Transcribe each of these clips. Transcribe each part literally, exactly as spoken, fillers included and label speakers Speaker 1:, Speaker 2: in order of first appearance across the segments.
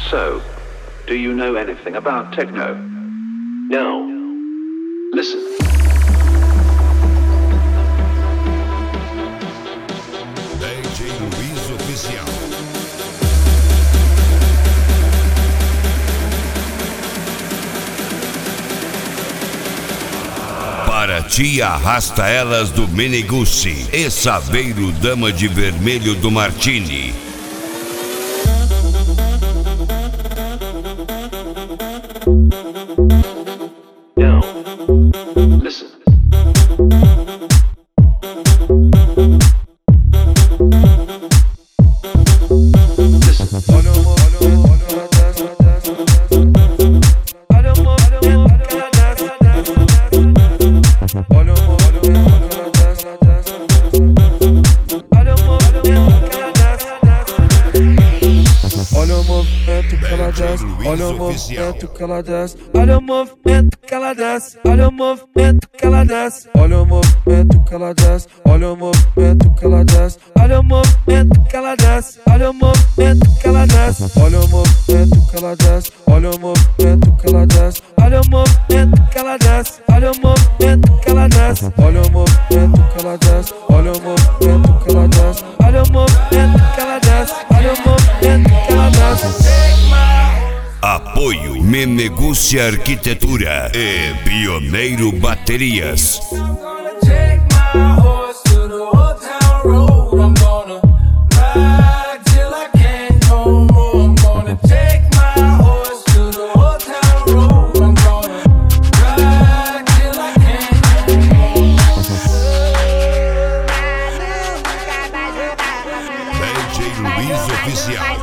Speaker 1: So, do you know anything about techno? No. Listen.
Speaker 2: D J Luiz Oficial. Para ti arrasta elas do Meneguzzi e Saveiro Dama de Vermelho do Martini.
Speaker 1: Now, listen.
Speaker 3: Olha o movimento que ela desce, olha o movimento que ela desce, olha o movimento que ela desce, olha o movimento que ela desce, olha o movimento que ela desce, olha o movimento que ela desce, olha o movimento que ela desce, olha o movimento que ela desce, olha o movimento que ela desce, olha o movimento que ela desce, olha o movimento que ela desce, olha o movimento que ela desce, olha o movimento que ela desce, olha o movimento que ela desce, olha o movimento que ela desce, olha o movimento que ela desce.
Speaker 2: Apoio Meneguzzi Arquitetura e Pioneiro Baterias. D J Luiz Oficial.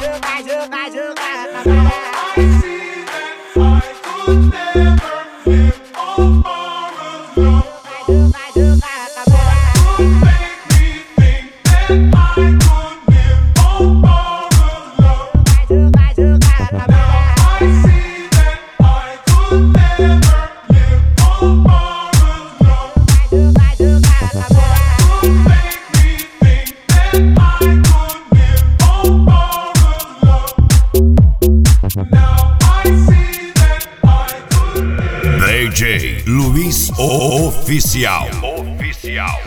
Speaker 2: D J Luiz Oficial. Oficial.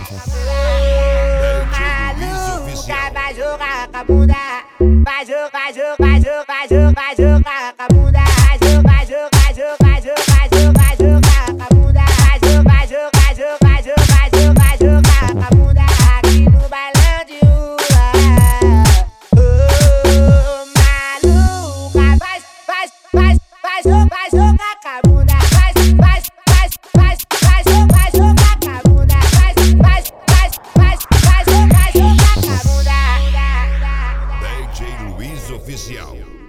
Speaker 4: Maluca, vai jogar com a bunda, vai jogar, jogar, jogar, jogar, jogar com a bunda, vai jogar, jogar, jogar, jogar, jogar, jogar com a bunda, vai jogar, jogar, jogar, jogar, jogar, jogar com a bunda aqui no bailão de rua. Oh, maluca, vai, vai, vai, vai jogar, jogar com a bunda, vai, vai, vai, vai, vai jogar, jogar com a bunda, vai, vai, vai, vai, vai jogar, jogar com a bunda.
Speaker 2: D J Luiz Oficial.